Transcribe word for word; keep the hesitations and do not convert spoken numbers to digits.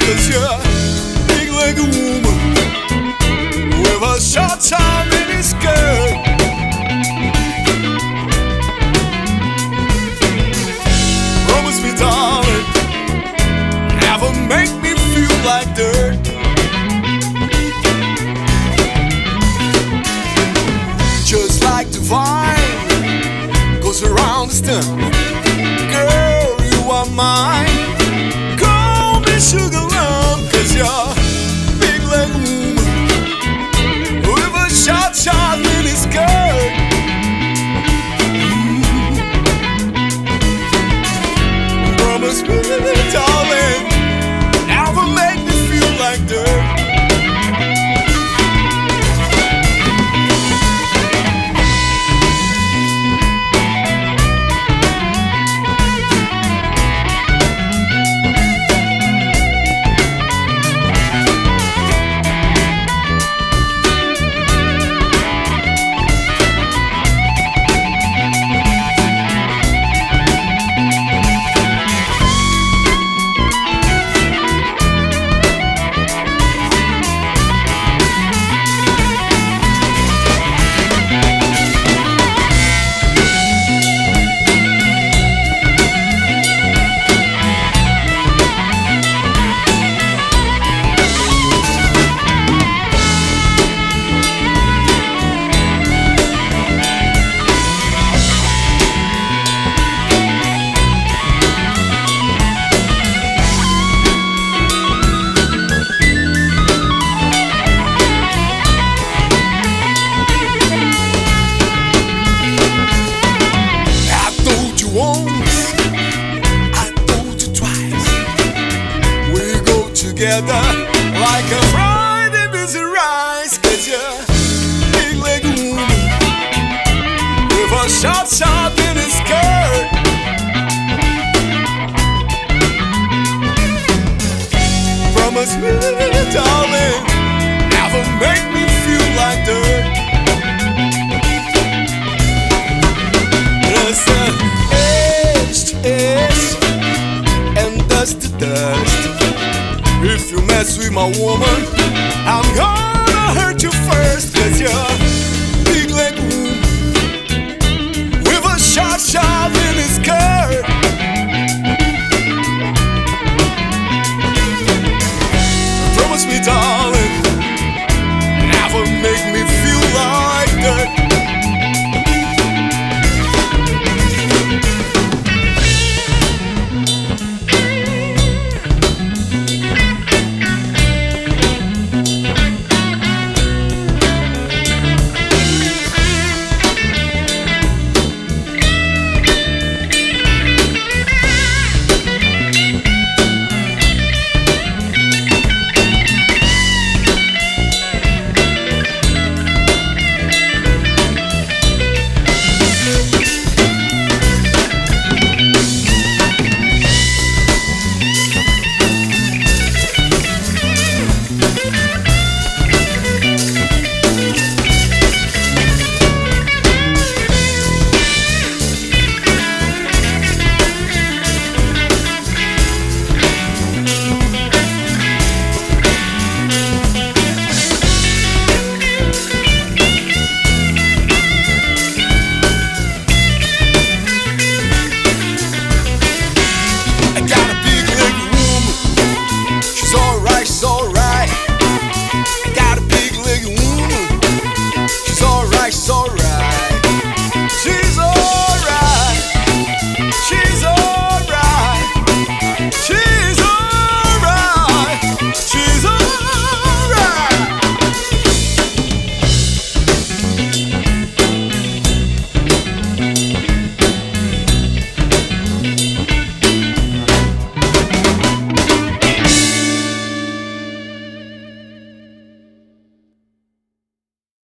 'cause you're big like a woman with a short time in his skirt. Promise me, darling, never make me feel like dirt. Just like the vine goes around the stem, girl, you are mine. Call me sugar lump, 'cause you're big like a woman with a short, short mini skirt. Promise me, darling, never make me feel like dirt. Together like a Friday busy rise, 'cause you're big like a woman with a short, short mini skirt. Promise me, darling, never make me feel like dirt. It's an edge to edge and dust to dust. If you mess with my woman, I'm gonna hurt you first, 'cause you're big like a woman with a short, short mini skirt.